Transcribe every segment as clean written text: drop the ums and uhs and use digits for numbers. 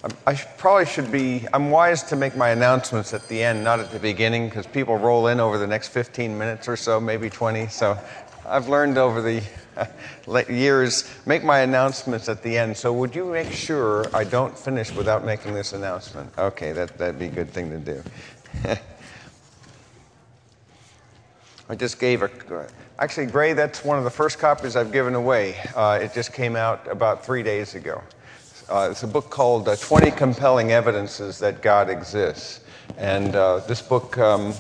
Probably should be, I'm wise to make my announcements at the end, not at the beginning, because people roll in over the next 15 minutes or so, maybe 20. So I've learned over the years, make my announcements at the end. So would you make sure I don't finish without making this announcement? Okay, that'd be a good thing to do. I just gave actually, Gray, that's one of the first copies I've given away. It just came out about 3 days ago. It's a book called 20 Compelling Evidences That God Exists. And this book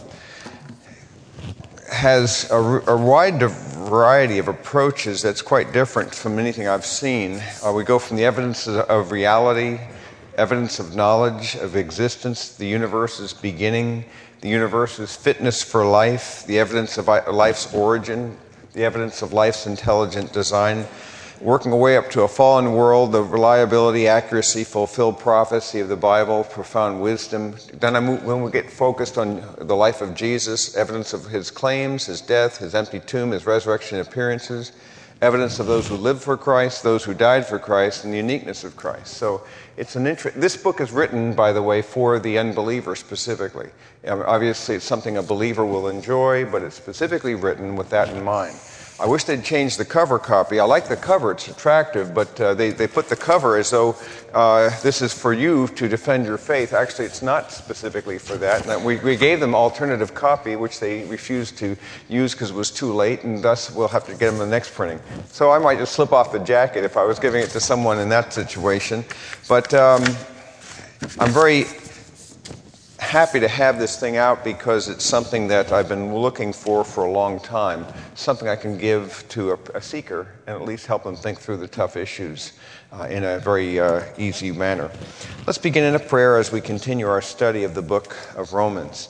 has a wide variety of approaches that's quite different from anything I've seen. We go from the evidence of reality, evidence of knowledge, of existence, the universe's beginning, the universe's fitness for life, the evidence of life's origin, the evidence of life's intelligent design, working our way up to a fallen world, the reliability, accuracy, fulfilled prophecy of the Bible, profound wisdom. Then when we get focused on the life of Jesus, evidence of his claims, his death, his empty tomb, his resurrection appearances, evidence of those who lived for Christ, those who died for Christ, and the uniqueness of Christ. So it's this book is written, by the way, for the unbeliever specifically. Obviously, it's something a believer will enjoy, but it's specifically written with that in mind. I wish they'd change the cover copy. I like the cover, it's attractive, but they put the cover as though this is for you to defend your faith. Actually, it's not specifically for that. And we gave them alternative copy, which they refused to use because it was too late, and thus we'll have to get them the next printing. So I might just slip off the jacket if I was giving it to someone in that situation. But I'm very happy to have this thing out because it's something that I've been looking for a long time, something I can give to a seeker and at least help them think through the tough issues in a very easy manner. Let's begin in a prayer as we continue our study of the book of Romans.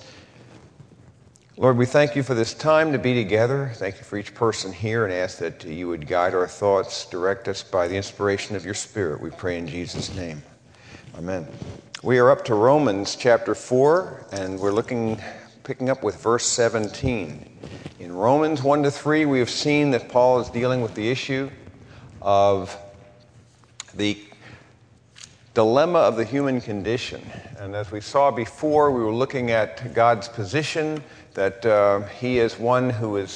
Lord, we thank you for this time to be together. Thank you for each person here and ask that you would guide our thoughts, direct us by the inspiration of your Spirit. We pray in Jesus' name. Amen. We are up to Romans chapter 4, and we're picking up with verse 17. In Romans 1-3, we have seen that Paul is dealing with the issue of the dilemma of the human condition. And as we saw before, we were looking at God's position, that he is one who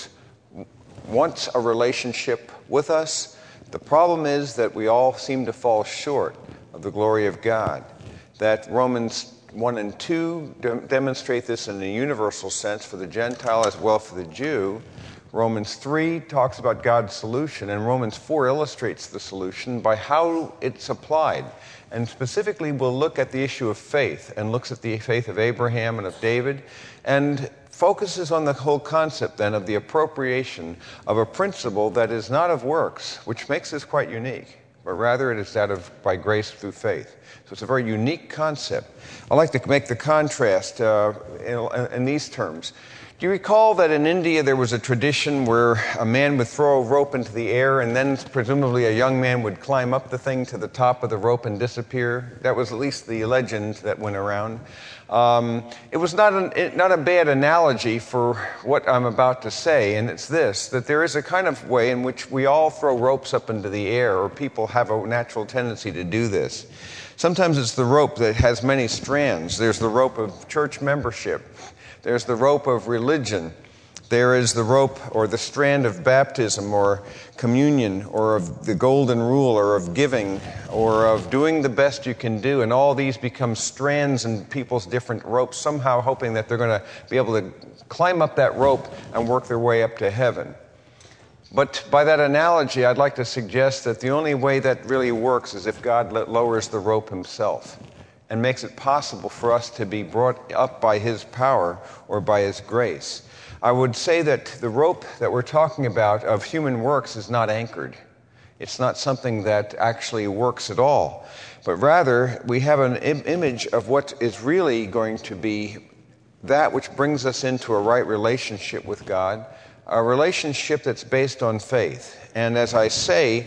wants a relationship with us. The problem is that we all seem to fall short of the glory of God. That Romans 1 and 2 demonstrate this in a universal sense for the Gentile as well for the Jew. Romans 3 talks about God's solution, and Romans 4 illustrates the solution by how it's applied. And specifically, we'll look at the issue of faith, and looks at the faith of Abraham and of David, and focuses on the whole concept then of the appropriation of a principle that is not of works, which makes this quite unique, but rather it is that of by grace through faith. So it's a very unique concept. I like to make the contrast in these terms. Do you recall that in India there was a tradition where a man would throw a rope into the air and then presumably a young man would climb up the thing to the top of the rope and disappear? That was at least the legend that went around. It was not a bad analogy for what I'm about to say, and it's this, that there is a kind of way in which we all throw ropes up into the air, or people have a natural tendency to do this. Sometimes it's the rope that has many strands. There's the rope of church membership. There's the rope of religion. There is the rope or the strand of baptism or communion or of the golden rule or of giving or of doing the best you can do. And all these become strands in people's different ropes, somehow hoping that they're going to be able to climb up that rope and work their way up to heaven. But by that analogy, I'd like to suggest that the only way that really works is if God lowers the rope himself and makes it possible for us to be brought up by his power or by his grace. I would say that the rope that we're talking about of human works is not anchored. It's not something that actually works at all. But rather, we have an image of what is really going to be that which brings us into a right relationship with God, a relationship that's based on faith. And as I say,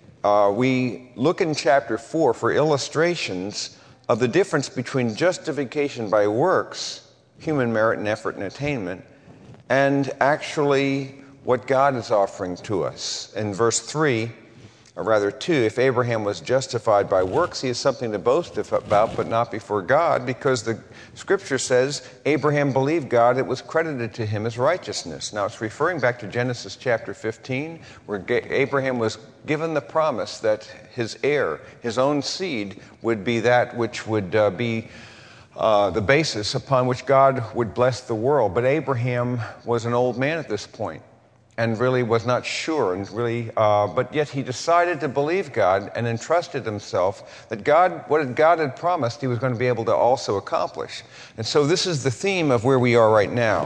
we look in chapter 4 for illustrations of the difference between justification by works, human merit and effort and attainment, and actually what God is offering to us. In verse 3, Or rather, 2, if Abraham was justified by works, he has something to boast about, but not before God, because the Scripture says Abraham believed God, it was credited to him as righteousness. Now, it's referring back to Genesis chapter 15, where Abraham was given the promise that his heir, his own seed, would be that which would be the basis upon which God would bless the world. But Abraham was an old man at this point, and really was not sure, and really, but yet he decided to believe God and entrusted himself that what God had promised, he was going to be able to also accomplish. And so this is the theme of where we are right now.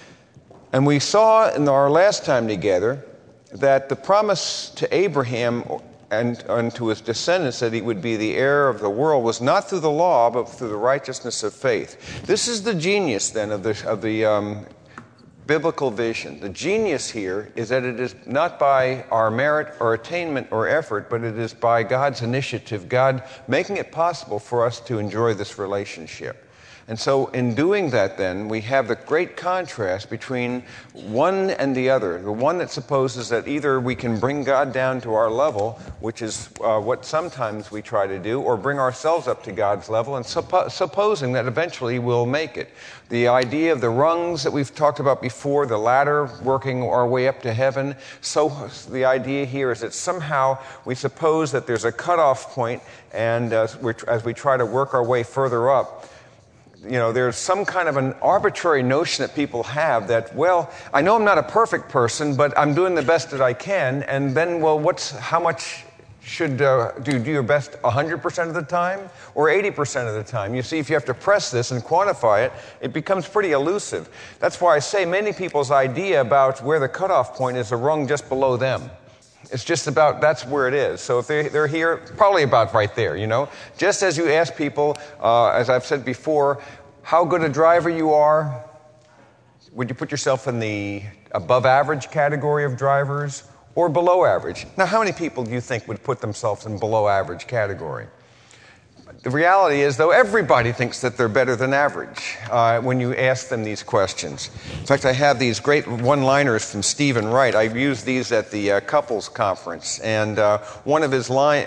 And we saw in our last time together that the promise to Abraham and to his descendants that he would be the heir of the world was not through the law, but through the righteousness of faith. This is the genius then of the biblical vision. The genius here is that it is not by our merit or attainment or effort, but it is by God's initiative, God making it possible for us to enjoy this relationship. And so in doing that then, we have the great contrast between one and the other. The one that supposes that either we can bring God down to our level, which is what sometimes we try to do, or bring ourselves up to God's level, and supposing that eventually we'll make it. The idea of the rungs that we've talked about before, the ladder working our way up to heaven. So the idea here is that somehow we suppose that there's a cutoff point, and as we try to work our way further up, there's some kind of an arbitrary notion that people have that, well, I know I'm not a perfect person, but I'm doing the best that I can, and then, well, how much should do your best 100% of the time or 80% of the time? You see, if you have to press this and quantify it, it becomes pretty elusive. That's why I say many people's idea about where the cutoff point is a rung just below them. It's just about, that's where it is. So if they're here, probably about right there, Just as you ask people, as I've said before, how good a driver you are, would you put yourself in the above average category of drivers or below average? Now, how many people do you think would put themselves in below average category? The reality is, though, everybody thinks that they're better than average when you ask them these questions. In fact, I have these great one-liners from Stephen Wright. I used these at the couples conference, and one of his lines.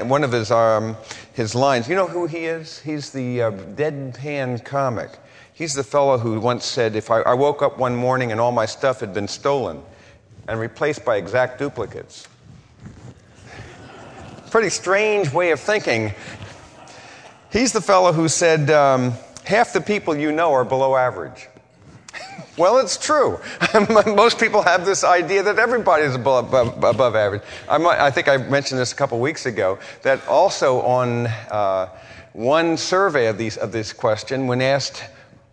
You know who he is? He's the deadpan comic. He's the fellow who once said, "If I woke up one morning and all my stuff had been stolen and replaced by exact duplicates." Pretty strange way of thinking. He's the fellow who said, half the people you know are below average. Well, it's true. Most people have this idea that everybody is above average. I think I mentioned this a couple weeks ago, that also on one survey of this question, when asked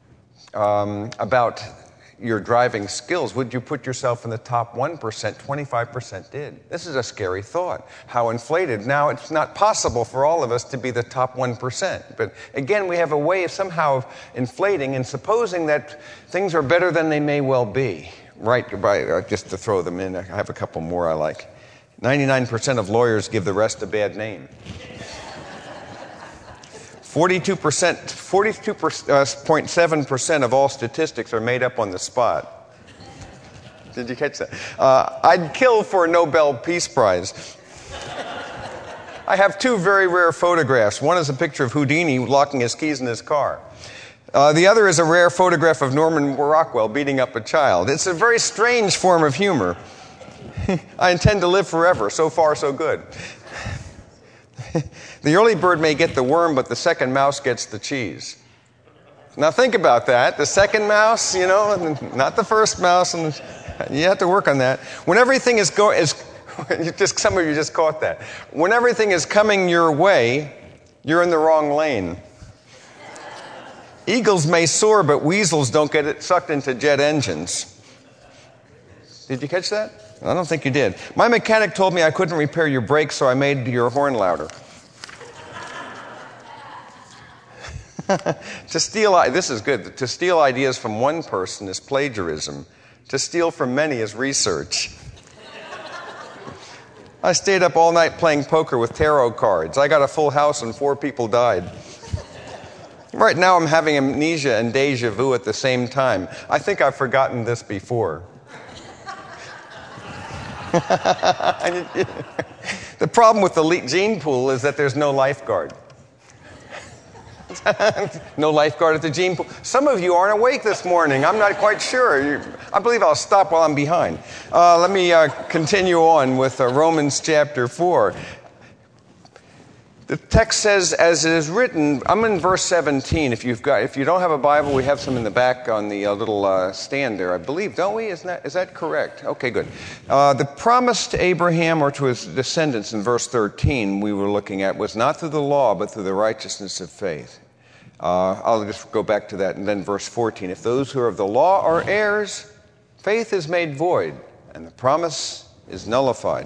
about your driving skills, would you put yourself in the top 1%? 25% did. This is a scary thought. How inflated. Now, it's not possible for all of us to be the top 1%. But again, we have a way of somehow inflating and supposing that things are better than they may well be. Right, just to throw them in, I have a couple more I like. 99% of lawyers give the rest a bad name. 42.7% of all statistics are made up on the spot. Did you catch that? I'd kill for a Nobel Peace Prize. I have two very rare photographs. One is a picture of Houdini locking his keys in his car. The other is a rare photograph of Norman Rockwell beating up a child. It's a very strange form of humor. I intend to live forever. So far, so good. The early bird may get the worm, but the second mouse gets the cheese. Now think about that. The second mouse, not the first mouse, and you have to work on that. When everything some of you just caught that. When everything is coming your way, you're in the wrong lane. Eagles may soar, but weasels don't get it sucked into jet engines. Did you catch that? I don't think you did. My mechanic told me I couldn't repair your brakes, so I made your horn louder. This is good. To steal ideas from one person is plagiarism. To steal from many is research. I stayed up all night playing poker with tarot cards. I got a full house and 4 people died. Right now I'm having amnesia and deja vu at the same time. I think I've forgotten this before. The problem with the gene pool is that there's no lifeguard. No lifeguard at the gene pool. Some of you aren't awake this morning. I'm not quite sure. I believe I'll stop while I'm behind. Let me continue on with Romans chapter 4. The text says, as it is written, I'm in verse 17. If you don't have a Bible, we have some in the back on the little stand there, I believe, don't we? Is that correct? Okay, good. The promise to Abraham or to his descendants in verse 13 we were looking at was not through the law, but through the righteousness of faith. I'll just go back to that. And then verse 14. If those who are of the law are heirs, faith is made void, and the promise is nullified.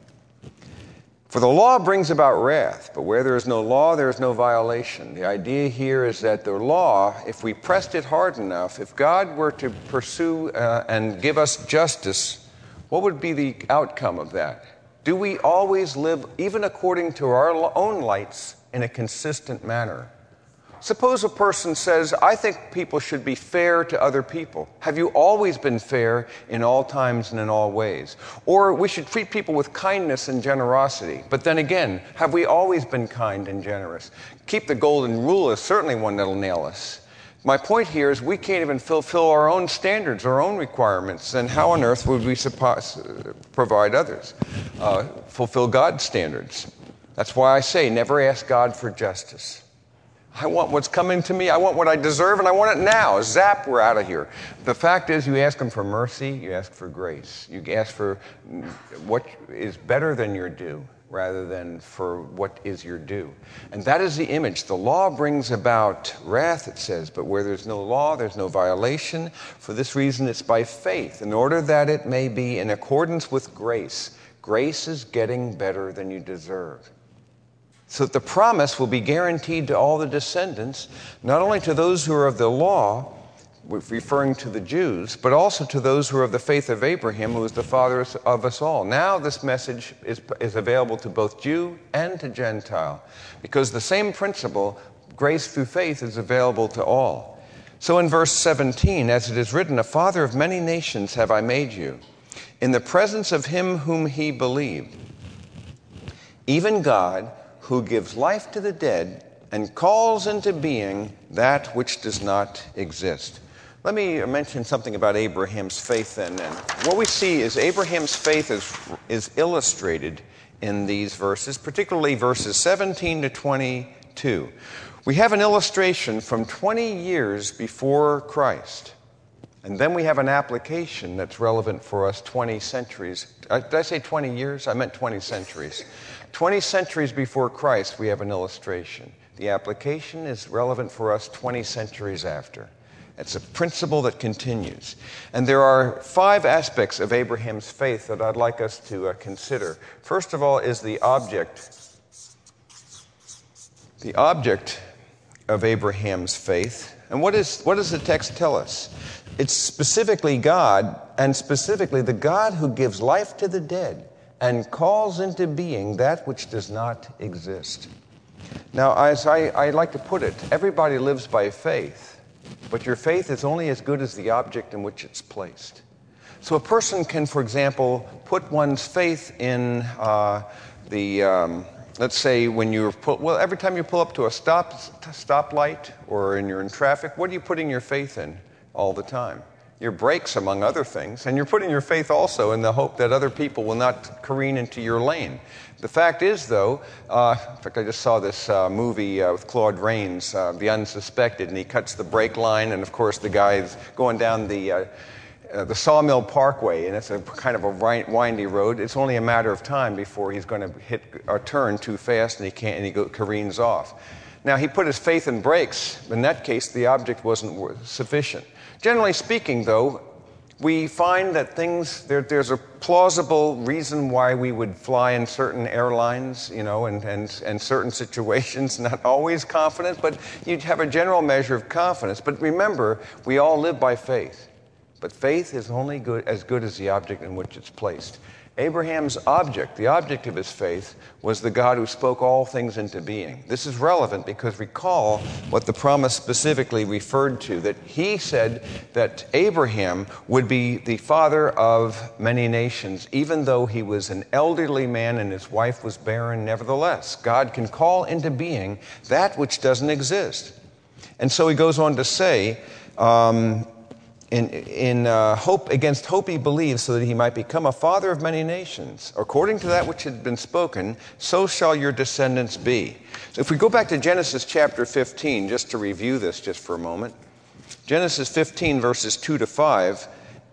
For the law brings about wrath, but where there is no law, there is no violation. The idea here is that the law, if we pressed it hard enough, if God were to pursue and give us justice, what would be the outcome of that? Do we always live, even according to our own lights, in a consistent manner? Suppose a person says, I think people should be fair to other people. Have you always been fair in all times and in all ways? Or we should treat people with kindness and generosity. But then again, have we always been kind and generous? Keep the golden rule is certainly one that'll nail us. My point here is we can't even fulfill our own standards, our own requirements. Then how on earth would we provide others? Fulfill God's standards. That's why I say never ask God for justice. I want what's coming to me. I want what I deserve, and I want it now. Zap, we're out of here. The fact is, you ask him for mercy, you ask for grace. You ask for what is better than your due, rather than for what is your due. And that is the image. The law brings about wrath, it says, but where there's no law, there's no violation. For this reason, it's by faith, in order that it may be in accordance with grace. Grace is getting better than you deserve. So that the promise will be guaranteed to all the descendants, not only to those who are of the law, referring to the Jews, but also to those who are of the faith of Abraham, who is the father of us all. Now this message is available to both Jew and to Gentile, because the same principle, grace through faith, is available to all. So in verse 17, as it is written, a father of many nations have I made you, in the presence of him whom he believed, even God, who gives life to the dead and calls into being that which does not exist. Let me mention something about Abraham's faith then. And what we see is Abraham's faith is illustrated in these verses, particularly verses 17 to 22. We have an illustration from 20 years before Christ. And then we have an application that's relevant for us 20 centuries. Did I say 20 years? I meant 20 centuries. 20 centuries before Christ, we have an illustration. The application is relevant for us 20 centuries after. It's a principle that continues. And there are 5 aspects of Abraham's faith that I'd like us to consider. First of all is the object. The object of Abraham's faith. And what does the text tell us? It's specifically God, and specifically the God who gives life to the dead and calls into being that which does not exist. Now, as I like to put it, everybody lives by faith, but your faith is only as good as the object in which it's placed. So a person can, for example, put one's faith in let's say when every time you pull up to a stoplight or you're in traffic, what are you putting your faith in all the time? Your brakes, among other things, and you're putting your faith also in the hope that other people will not careen into your lane. The fact is, though, in fact, I just saw this movie with Claude Rains, The Unsuspected, and he cuts the brake line, and of course the guy's going down the Sawmill Parkway, and it's a kind of a windy road. It's only a matter of time before he's going to hit a turn too fast, and he careens off. Now, he put his faith in brakes. In that case, the object wasn't sufficient. Generally speaking, though, we find that there's a plausible reason why we would fly in certain airlines, and certain situations, not always confident, but you'd have a general measure of confidence. But remember, we all live by faith. But faith is only as good as the object in which it's placed. Abraham's object, the object of his faith, was the God who spoke all things into being. This is relevant because recall what the promise specifically referred to, that he said that Abraham would be the father of many nations, even though he was an elderly man and his wife was barren. Nevertheless, God can call into being that which doesn't exist. And so he goes on to say, in hope against hope he believed, so that he might become a father of many nations. According to that which had been spoken, so shall your descendants be. So if we go back to Genesis chapter 15, just to review this just for a moment. Genesis 15, verses 2 to 5.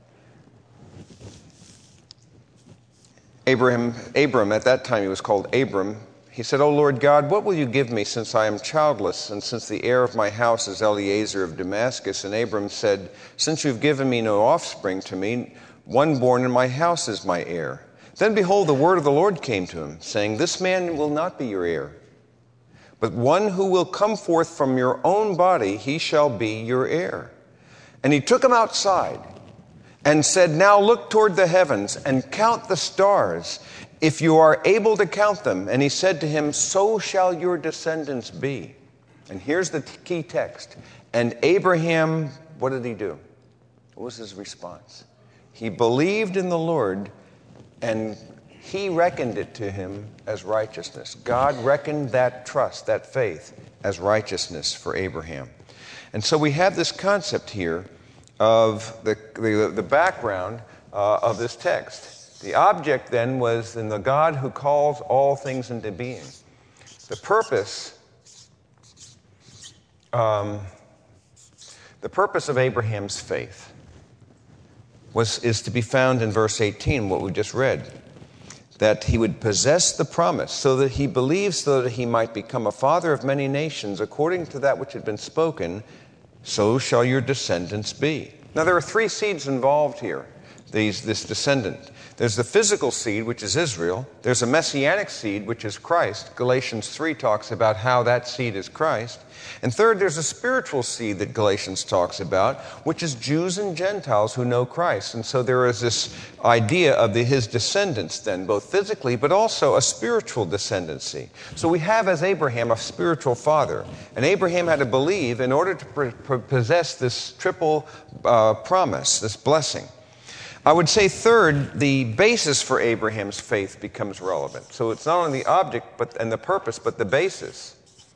Abram, at that time he was called Abram, he said, O Lord God, what will you give me since I am childless, and since the heir of my house is Eliezer of Damascus? And Abram said, since you've given me no offspring to me, one born in my house is my heir. Then behold, the word of the Lord came to him, saying, this man will not be your heir, but one who will come forth from your own body, he shall be your heir. And he took him outside and said, now look toward the heavens and count the stars, if you are able to count them. And he said to him, so shall your descendants be. And here's the key text. And Abraham, what did he do? What was his response? He believed in the Lord, and he reckoned it to him as righteousness. God reckoned that trust, that faith, as righteousness for Abraham. And so we have this concept here of the background of this text. The object then was in the God who calls all things into being. The purpose of Abraham's faith is to be found in verse 18, what we just read, that he would possess the promise, so that he believes, so that he might become a father of many nations, according to that which had been spoken, so shall your descendants be. Now there are three seeds involved here, this descendant. There's the physical seed, which is Israel. There's a messianic seed, which is Christ. Galatians 3 talks about how that seed is Christ. And third, there's a spiritual seed that Galatians talks about, which is Jews and Gentiles who know Christ. And so there is this idea of his descendants then, both physically, but also a spiritual descendancy. So we have as Abraham a spiritual father. And Abraham had to believe in order to possess this triple promise, this blessing. I would say third, the basis for Abraham's faith becomes relevant. So it's not only the object and the purpose, but the basis.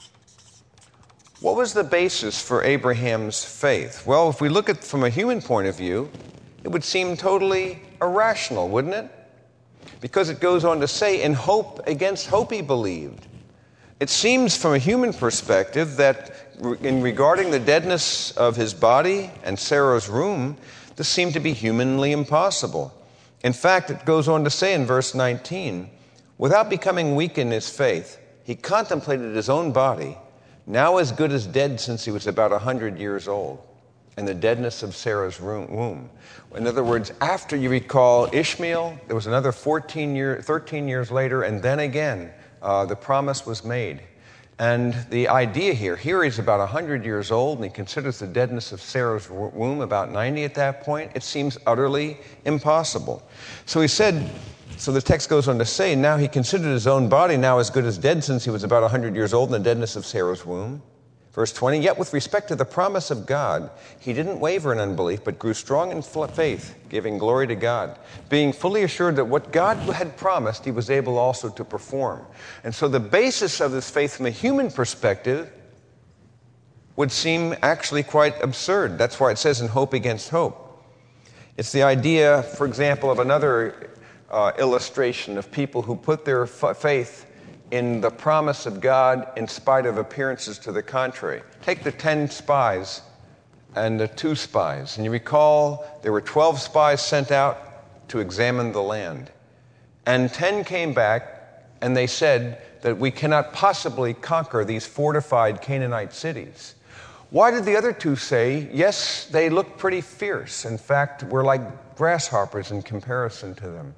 What was the basis for Abraham's faith? Well, if we look at it from a human point of view, it would seem totally irrational, wouldn't it? Because it goes on to say, in hope against hope he believed. It seems from a human perspective that in regarding the deadness of his body and Sarah's womb, this seemed to be humanly impossible. In fact, it goes on to say in verse 19, without becoming weak in his faith, he contemplated his own body, now as good as dead since he was about 100 years old, and the deadness of Sarah's womb. In other words, after you recall Ishmael, there was another 13 years later, and then again, the promise was made. And the idea here he's about 100 years old, and he considers the deadness of Sarah's womb about 90 at that point. It seems utterly impossible. So the text goes on to say, now he considered his own body now as good as dead since he was about 100 years old in the deadness of Sarah's womb. Verse 20, yet with respect to the promise of God, he didn't waver in unbelief, but grew strong in faith, giving glory to God, being fully assured that what God had promised, he was able also to perform. And so the basis of this faith from a human perspective would seem actually quite absurd. That's why it says in hope against hope. It's the idea, for example, of another illustration of people who put their faith in the promise of God in spite of appearances to the contrary. Take the 10 spies and the 2 spies. And you recall there were 12 spies sent out to examine the land. And 10 came back and they said that we cannot possibly conquer these fortified Canaanite cities. Why did the other 2 say, yes, they look pretty fierce. In fact, we're like grasshoppers in comparison to them.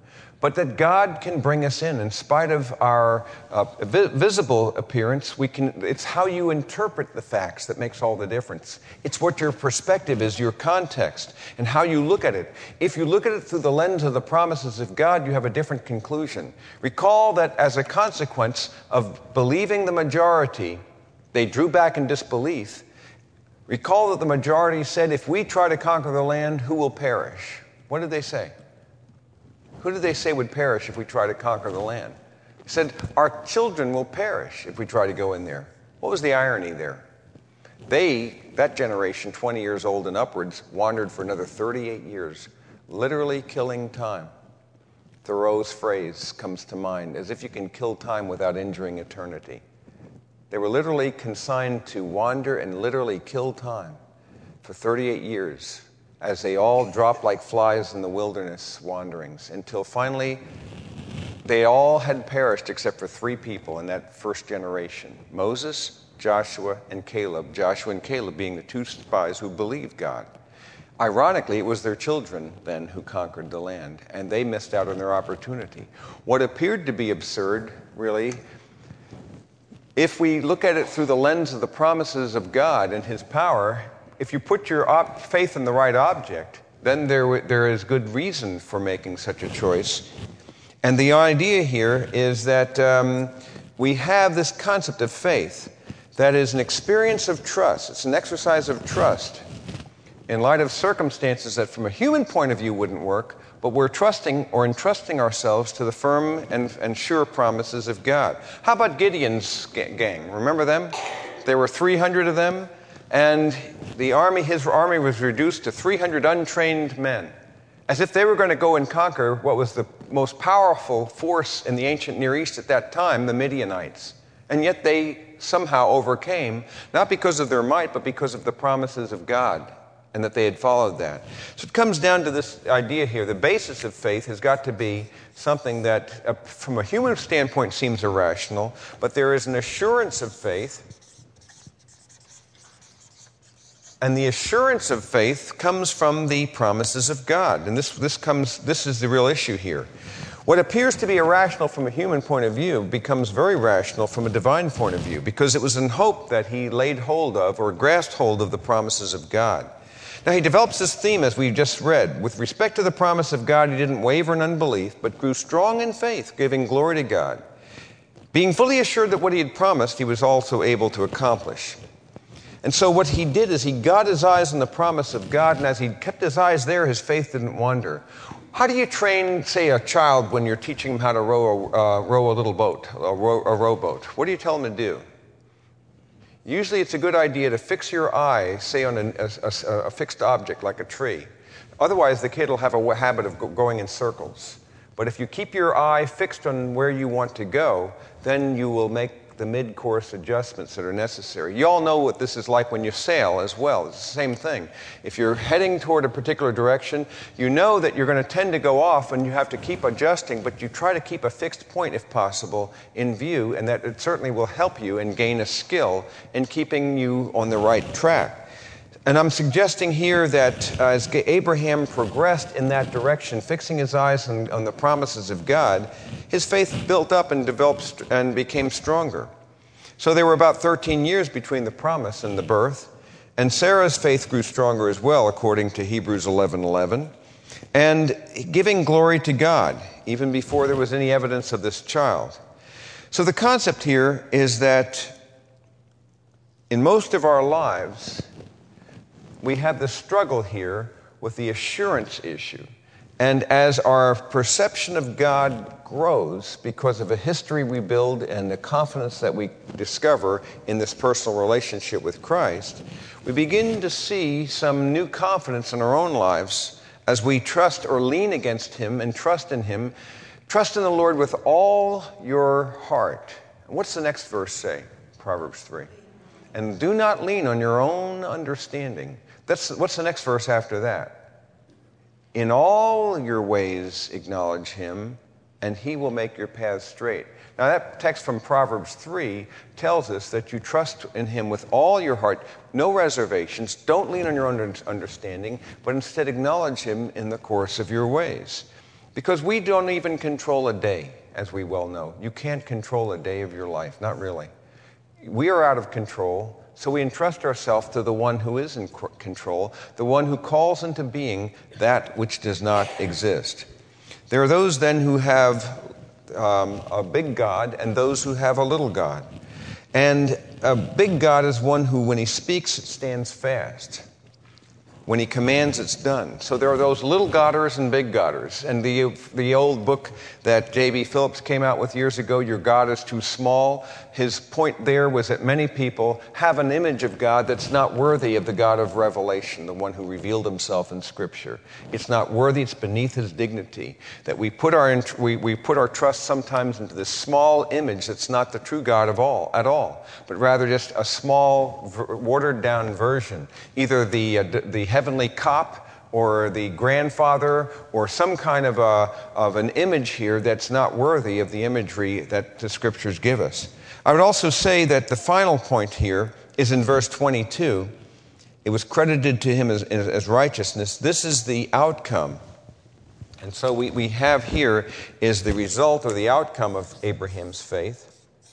but that God can bring us in spite of our visible appearance. It's how you interpret the facts that makes all the difference. It's what your perspective is, your context, and how you look at it. If you look at it through the lens of the promises of God, you have a different conclusion. Recall that as a consequence of believing the majority, they drew back in disbelief. Recall that the majority said, if we try to conquer the land, who will perish? What did they say? Who did they say would perish if we try to conquer the land? They said, our children will perish if we try to go in there. What was the irony there? That generation, 20 years old and upwards, wandered for another 38 years, literally killing time. Thoreau's phrase comes to mind, as if you can kill time without injuring eternity. They were literally consigned to wander and literally kill time for 38 years as they all dropped like flies in the wilderness wanderings until finally they all had perished except for 3 people in that first generation: Moses, Joshua, and Caleb. Joshua and Caleb being the 2 spies who believed God. Ironically, it was their children then who conquered the land, and they missed out on their opportunity. What appeared to be absurd, really, if we look at it through the lens of the promises of God and His power, if you put your faith in the right object, then there is good reason for making such a choice. And the idea here is that we have this concept of faith that is an experience of trust. It's an exercise of trust in light of circumstances that from a human point of view wouldn't work, but we're trusting or entrusting ourselves to the firm and sure promises of God. How about Gideon's gang? Remember them? There were 300 of them. And his army was reduced to 300 untrained men, as if they were going to go and conquer what was the most powerful force in the ancient Near East at that time, the Midianites. And yet they somehow overcame, not because of their might, but because of the promises of God, and that they had followed that. So it comes down to this idea here. The basis of faith has got to be something that, from a human standpoint, seems irrational, but there is an assurance of faith. And the assurance of faith comes from the promises of God. And this is the real issue here. What appears to be irrational from a human point of view becomes very rational from a divine point of view, because it was in hope that he laid hold of or grasped hold of the promises of God. Now, he develops this theme, as we've just read. With respect to the promise of God, he didn't waver in unbelief, but grew strong in faith, giving glory to God. Being fully assured that what he had promised, he was also able to accomplish. And so what he did is he got his eyes on the promise of God, and as he kept his eyes there, his faith didn't wander. How do you train, say, a child when you're teaching him how to row a little boat, a rowboat? What do you tell him to do? Usually it's a good idea to fix your eye, say, on a fixed object like a tree. Otherwise, the kid will have a habit of going in circles. But if you keep your eye fixed on where you want to go, then you will make the mid-course adjustments that are necessary. You all know what this is like when you sail as well. It's the same thing. If you're heading toward a particular direction, you know that you're going to tend to go off and you have to keep adjusting, but you try to keep a fixed point, if possible, in view, and that it certainly will help you and gain a skill in keeping you on the right track. And I'm suggesting here that as Abraham progressed in that direction, fixing his eyes on the promises of God, his faith built up and developed and became stronger. So there were about 13 years between the promise and the birth, and Sarah's faith grew stronger as well, according to Hebrews 11:11, and giving glory to God, even before there was any evidence of this child. So the concept here is that in most of our lives, we have the struggle here with the assurance issue. And as our perception of God grows because of a history we build and the confidence that we discover in this personal relationship with Christ, we begin to see some new confidence in our own lives as we trust or lean against Him and trust in Him. Trust in the Lord with all your heart. And what's the next verse say? Proverbs 3. And do not lean on your own understanding. What's the next verse after that? In all your ways acknowledge Him, and He will make your paths straight. Now that text from Proverbs 3 tells us that you trust in Him with all your heart, no reservations, don't lean on your own understanding, but instead acknowledge Him in the course of your ways. Because we don't even control a day, as we well know. You can't control a day of your life, not really. We are out of control, so we entrust ourselves to the one who is in control, the one who calls into being that which does not exist. There are those then who have a big God and those who have a little God. And a big God is one who, when he speaks, it stands fast. When he commands, it's done. So there are those little Godders and big Godders. And the old book that J.B. Phillips came out with years ago, Your God is Too Small, his point there was that many people have an image of God that's not worthy of the God of Revelation, the one who revealed himself in Scripture. It's not worthy, it's beneath his dignity. That we put our trust sometimes into this small image that's not the true God at all, but rather just a small, watered-down version, either the heavenly cop or the grandfather or some kind of an image here that's not worthy of the imagery that the Scriptures give us. I would also say that the final point here is in verse 22. It was credited to him as righteousness. This is the outcome. And so we have here is the result or the outcome of Abraham's faith.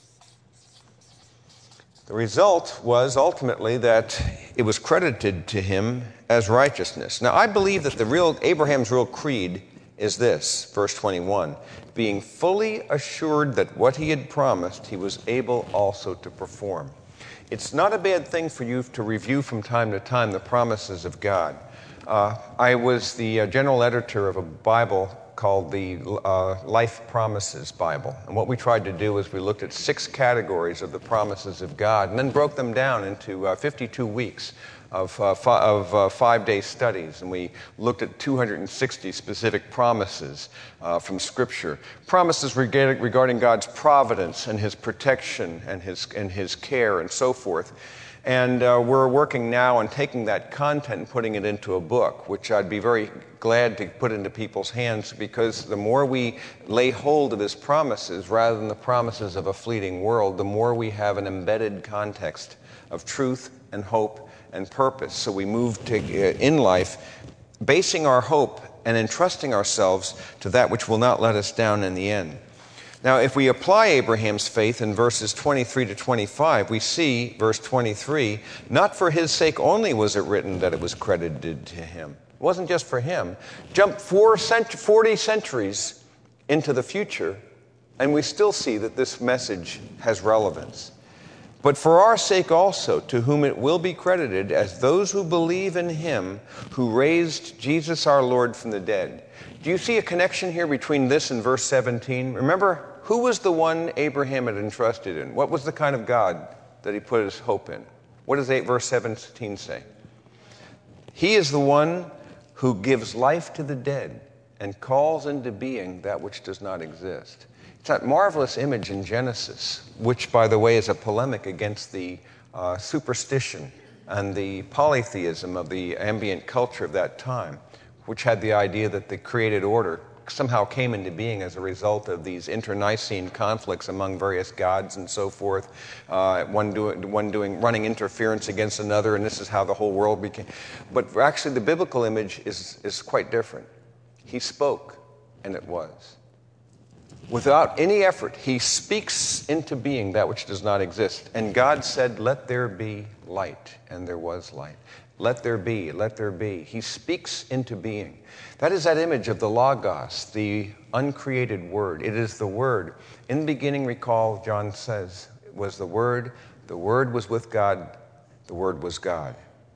The result was ultimately that it was credited to him as righteousness. Now, I believe that Abraham's real creed is this, verse 21, being fully assured that what he had promised, he was able also to perform. It's not a bad thing for you to review from time to time the promises of God. I was the general editor of a Bible called the Life Promises Bible. And what we tried to do is we looked at 6 categories of the promises of God and then broke them down into 52 weeks of 5-day studies. And we looked at 260 specific promises from Scripture. Promises regarding God's providence and his protection and his care and so forth. And we're working now on taking that content and putting it into a book, which I'd be very glad to put into people's hands, because the more we lay hold of his promises rather than the promises of a fleeting world, the more we have an embedded context of truth and hope and purpose. So we move in life basing our hope and entrusting ourselves to that which will not let us down in the end. Now, if we apply Abraham's faith in verses 23 to 25, we see, verse 23, not for his sake only was it written that it was credited to him. It wasn't just for him. Jump 40 centuries into the future, and we still see that this message has relevance. But for our sake also, to whom it will be credited as those who believe in him who raised Jesus our Lord from the dead. Do you see a connection here between this and verse 17? Remember, who was the one Abraham had entrusted in? What was the kind of God that he put his hope in? What does verse 17 say? He is the one who gives life to the dead and calls into being that which does not exist. It's that marvelous image in Genesis, which, by the way, is a polemic against the superstition and the polytheism of the ambient culture of that time, which had the idea that the created order somehow came into being as a result of these internecine conflicts among various gods and so forth, one running interference against another, and this is how the whole world became. But actually the biblical image is quite different. He spoke, and it was. Without any effort, he speaks into being that which does not exist. And God said, "Let there be light," and there was light. Let there be, let there be. He speaks into being. That is that image of the Logos, the uncreated Word. It is the Word. In the beginning, recall, John says, was the Word was with God, the Word was God.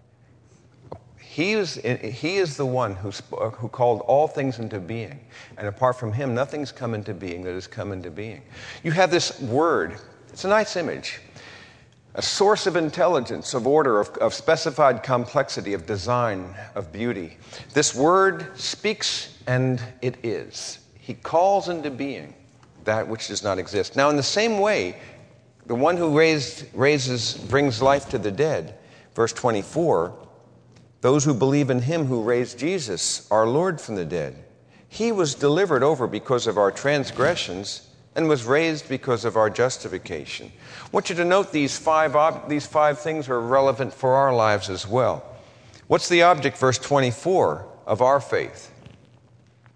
He is the one who called all things into being. And apart from him, nothing's come into being that has come into being. You have this Word. It's a nice image. A source of intelligence, of order, of specified complexity, of design, of beauty. This Word speaks, and it is. He calls into being that which does not exist. Now, in the same way, the one who brings life to the dead, verse 24, those who believe in him who raised Jesus, our Lord, from the dead. He was delivered over because of our transgressions and was raised because of our justification. I want you to note these five things are relevant for our lives as well. What's the object, verse 24, of our faith?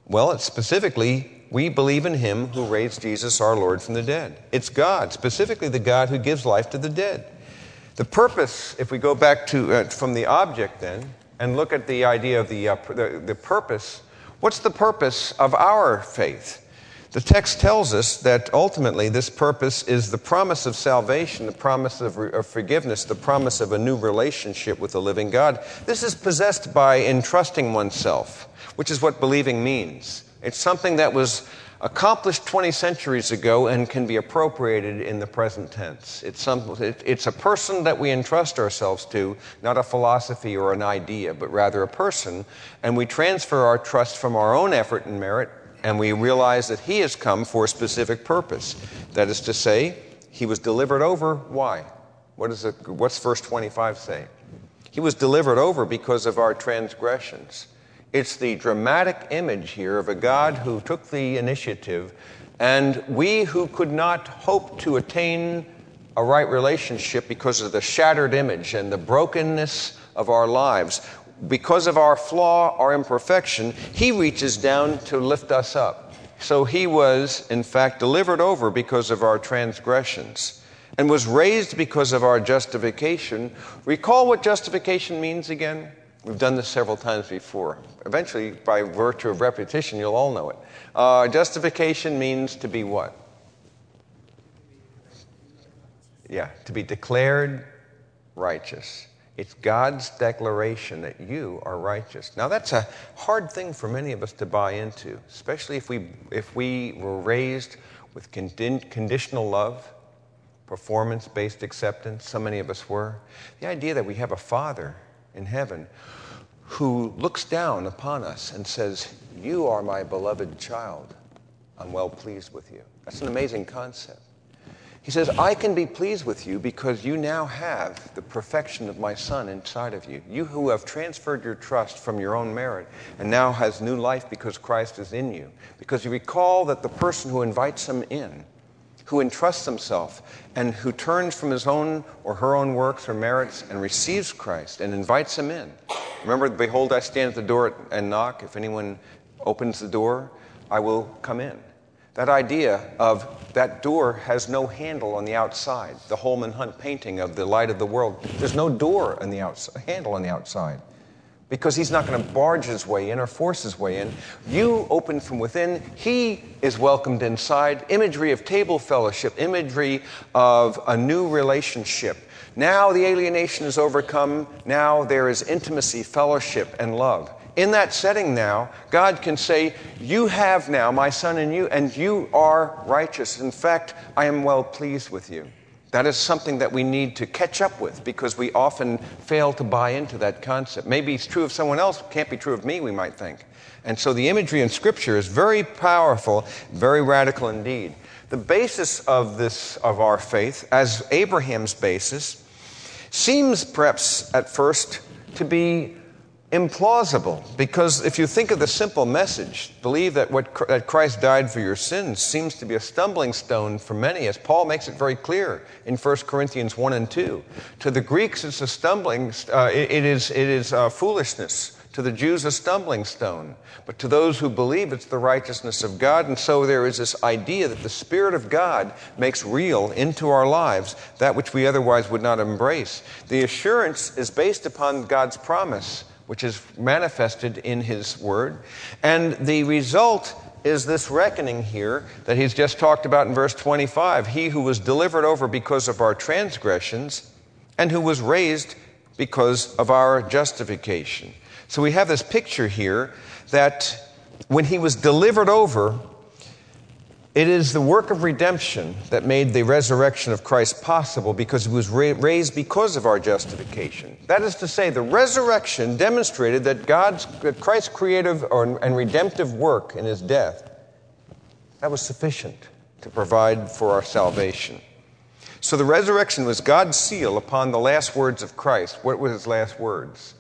Well, it's specifically, we believe in him who raised Jesus our Lord from the dead. It's God, specifically the God who gives life to the dead. The purpose, if we go back to from the object then, and look at the idea of the purpose, what's the purpose of our faith? The text tells us that ultimately this purpose is the promise of salvation, the promise of forgiveness, the promise of a new relationship with the living God. This is possessed by entrusting oneself, which is what believing means. It's something that was accomplished 20 centuries ago and can be appropriated in the present tense. It's a person that we entrust ourselves to, not a philosophy or an idea, but rather a person, and we transfer our trust from our own effort and merit, and we realize that he has come for a specific purpose. That is to say, he was delivered over. Why? What's verse 25 say? He was delivered over because of our transgressions. It's the dramatic image here of a God who took the initiative, and we who could not hope to attain a right relationship because of the shattered image and the brokenness of our lives, because of our flaw, our imperfection, he reaches down to lift us up. So he was, in fact, delivered over because of our transgressions and was raised because of our justification. Recall what justification means again? We've done this several times before. Eventually, by virtue of repetition, you'll all know it. Justification means to be what? Yeah, to be declared righteous. It's God's declaration that you are righteous. Now, that's a hard thing for many of us to buy into, especially if we were raised with conditional love, performance-based acceptance. So many of us were. The idea that we have a Father in heaven who looks down upon us and says, "You are my beloved child. I'm well pleased with you." That's an amazing concept. He says, I can be pleased with you because you now have the perfection of my Son inside of you. You who have transferred your trust from your own merit and now has new life because Christ is in you. Because you recall that the person who invites him in, who entrusts himself and who turns from his own or her own works or merits and receives Christ and invites him in. Remember, behold, I stand at the door and knock. If anyone opens the door, I will come in. That idea of that door has no handle on the outside. The Holman Hunt painting of the light of the world. There's no door on the outside, handle on the outside. Because he's not going to barge his way in or force his way in. You open from within. He is welcomed inside. Imagery of table fellowship. Imagery of a new relationship. Now the alienation is overcome. Now there is intimacy, fellowship, and love. In that setting now, God can say, you have now my Son in you, and you are righteous. In fact, I am well pleased with you. That is something that we need to catch up with because we often fail to buy into that concept. Maybe it's true of someone else, can't be true of me, we might think. And so the imagery in Scripture is very powerful, very radical indeed. The basis of our faith, as Abraham's basis, seems perhaps at first to be implausible, because if you think of the simple message, believe that that Christ died for your sins, seems to be a stumbling stone for many, as Paul makes it very clear in 1 Corinthians 1 and 2. To the Greeks, it's a stumbling. It is foolishness. To the Jews, a stumbling stone. But to those who believe, it's the righteousness of God. And so there is this idea that the Spirit of God makes real into our lives that which we otherwise would not embrace. The assurance is based upon God's promise, which is manifested in his word. And the result is this reckoning here that he's just talked about in verse 25. He who was delivered over because of our transgressions and who was raised because of our justification. So we have this picture here that when he was delivered over, it is the work of redemption that made the resurrection of Christ possible because he was raised because of our justification. That is to say, the resurrection demonstrated that Christ's creative and redemptive work in his death, that was sufficient to provide for our salvation. So the resurrection was God's seal upon the last words of Christ. What were his last words?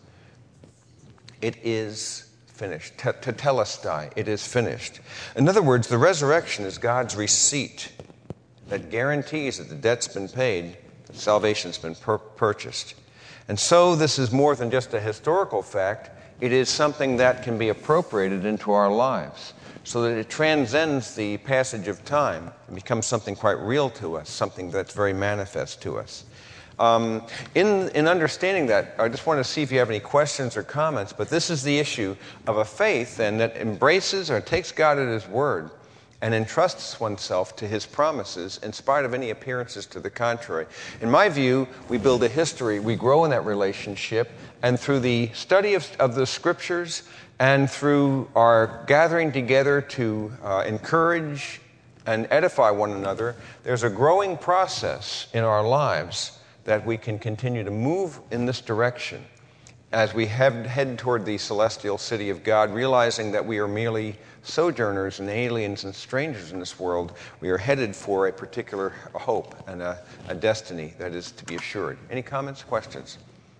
It is finished. Tetelestai, it is finished. In other words, the resurrection is God's receipt that guarantees that the debt's been paid, that salvation's been purchased. And so this is more than just a historical fact. It is something that can be appropriated into our lives so that it transcends the passage of time and becomes something quite real to us, something that's very manifest to us. In understanding that, I just want to see if you have any questions or comments, but this is the issue of a faith then that embraces or takes God at His word and entrusts oneself to His promises in spite of any appearances to the contrary. In my view, we build a history, we grow in that relationship, and through the study of the Scriptures and through our gathering together to encourage and edify one another, there's a growing process in our lives that we can continue to move in this direction as we head toward the celestial city of God, realizing that we are merely sojourners and aliens and strangers in this world. We are headed for a particular hope and a destiny that is to be assured. Any comments, questions?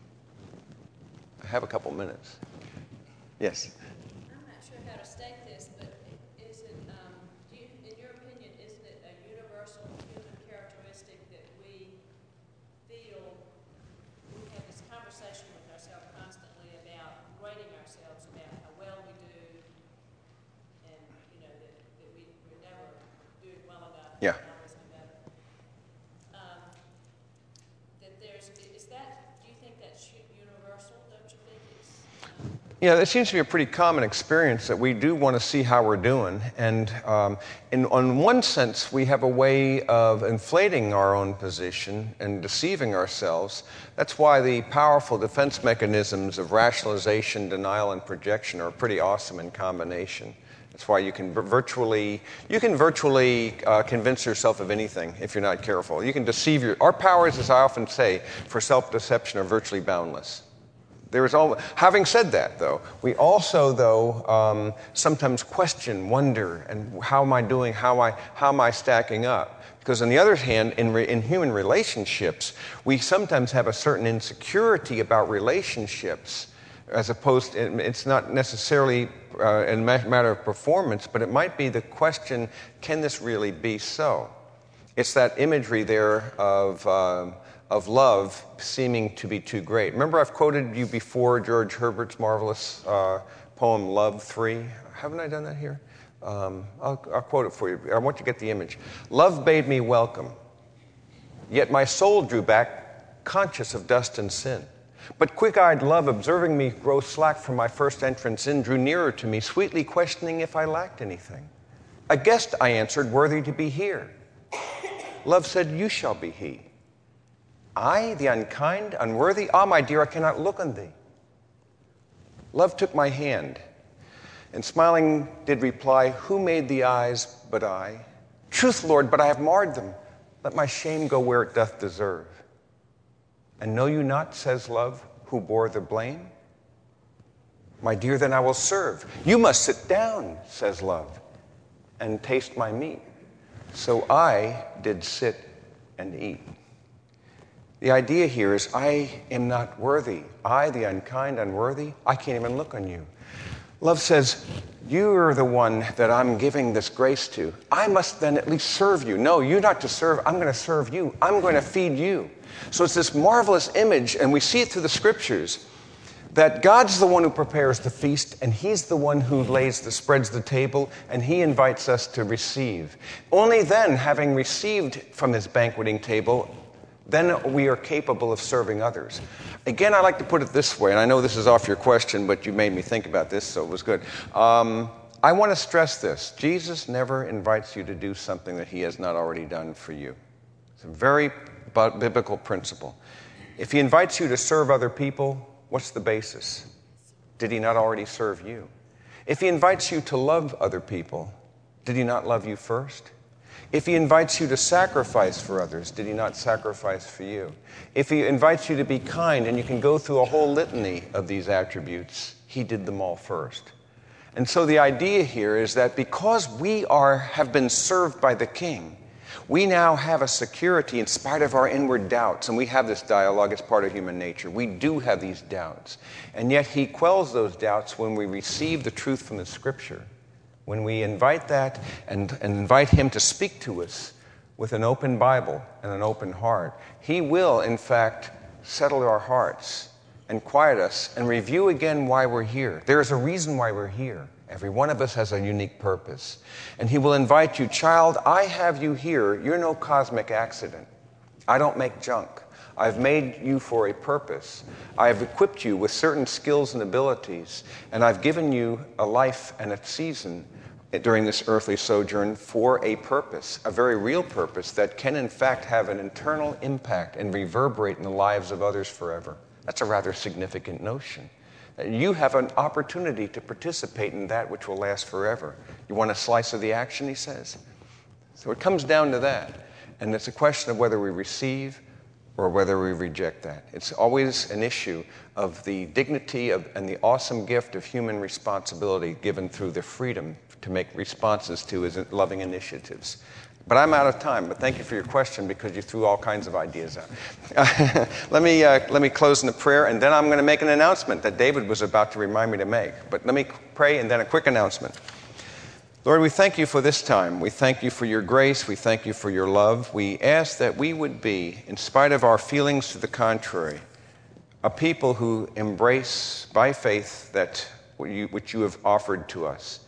I have a couple minutes. Yes? I'm not sure how to state this, but is it, in your opinion, isn't it a universal human characteristic that we feel, we have this conversation with ourselves constantly about grading ourselves, about how well we do, and, you know, that we're never doing well enough. Yeah. Yeah, that seems to be a pretty common experience that we do want to see how we're doing. And on one sense, we have a way of inflating our own position and deceiving ourselves. That's why the powerful defense mechanisms of rationalization, denial, and projection are pretty awesome in combination. That's why you can virtually convince yourself of anything if you're not careful. You can deceive our powers, as I often say, for self-deception are virtually boundless. Having said that, though, we also, sometimes question, wonder, and how am I doing? How am I stacking up? Because on the other hand, in human relationships, we sometimes have a certain insecurity about relationships, as opposed to, it's not necessarily a matter of performance, but it might be the question, can this really be so? It's that imagery there of love seeming to be too great. Remember, I've quoted you before George Herbert's marvelous poem, Love 3. Haven't I done that here? I'll quote it for you. I want you to get the image. Love bade me welcome, yet my soul drew back, conscious of dust and sin. But quick-eyed love, observing me grow slack from my first entrance in, drew nearer to me, sweetly questioning if I lacked anything. A guest, I answered, worthy to be here. Love said, you shall be he. I, the unkind, unworthy? Ah, my dear, I cannot look on thee. Love took my hand, and smiling did reply, who made the eyes but I? Truth, Lord, but I have marred them. Let my shame go where it doth deserve. And know you not, says love, who bore the blame? My dear, then I will serve. You must sit down, says love, and taste my meat. So I did sit and eat. The idea here is I am not worthy. I, the unkind, unworthy, I can't even look on you. Love says, you're the one that I'm giving this grace to. I must then at least serve you. No, you're not to serve. I'm going to serve you. I'm going to feed you. So it's this marvelous image, and we see it through the Scriptures, that God's the one who prepares the feast, and He's the one who spreads the table, and He invites us to receive. Only then, having received from His banqueting table, then we are capable of serving others. Again, I like to put it this way, and I know this is off your question, but you made me think about this, so it was good. I want to stress this. Jesus never invites you to do something that He has not already done for you. It's a very biblical principle. If He invites you to serve other people, what's the basis? Did He not already serve you? If He invites you to love other people, did He not love you first? If He invites you to sacrifice for others, did He not sacrifice for you? If He invites you to be kind, and you can go through a whole litany of these attributes, He did them all first. And so the idea here is that because we have been served by the King, we now have a security in spite of our inward doubts, and we have this dialogue as part of human nature. We do have these doubts, and yet He quells those doubts when we receive the truth from the Scripture. When we invite that and invite Him to speak to us with an open Bible and an open heart, He will, in fact, settle our hearts and quiet us and review again why we're here. There is a reason why we're here. Every one of us has a unique purpose. And he will invite you, child, I have you here. You're no cosmic accident. I don't make junk. I've made you for a purpose. I have equipped you with certain skills and abilities, and I've given you a life and a season during this earthly sojourn for a purpose, a very real purpose that can in fact have an internal impact and reverberate in the lives of others forever. That's a rather significant notion. You have an opportunity to participate in that which will last forever. You want a slice of the action, he says? So it comes down to that. And it's a question of whether we receive or whether we reject that. It's always an issue of the dignity and the awesome gift of human responsibility given through the freedom to make responses to his loving initiatives. But I'm out of time, but thank you for your question because you threw all kinds of ideas out. Let me close in a prayer, and then I'm going to make an announcement that David was about to remind me to make. But let me pray and then a quick announcement. Lord, we thank you for this time. We thank you for your grace. We thank you for your love. We ask that we would be, in spite of our feelings to the contrary, a people who embrace by faith that which you have offered to us.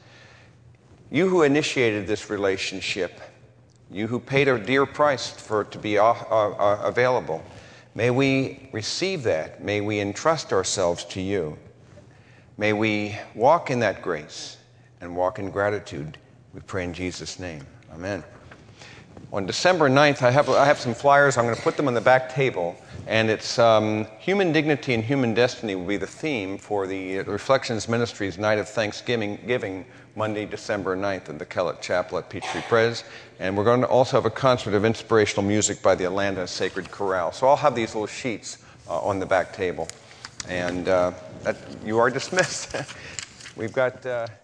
You who initiated this relationship, you who paid a dear price for it to be available, may we receive that. May we entrust ourselves to you. May we walk in that grace and walk in gratitude. We pray in Jesus' name. Amen. On December 9th, I have some flyers. I'm going to put them on the back table. And it's Human Dignity and Human Destiny will be the theme for the Reflections Ministries Night of Thanksgiving, Monday, December 9th in the Kellett Chapel at Peachtree Pres. And we're going to also have a concert of inspirational music by the Atlanta Sacred Chorale. So I'll have these little sheets on the back table. And you are dismissed. We've got...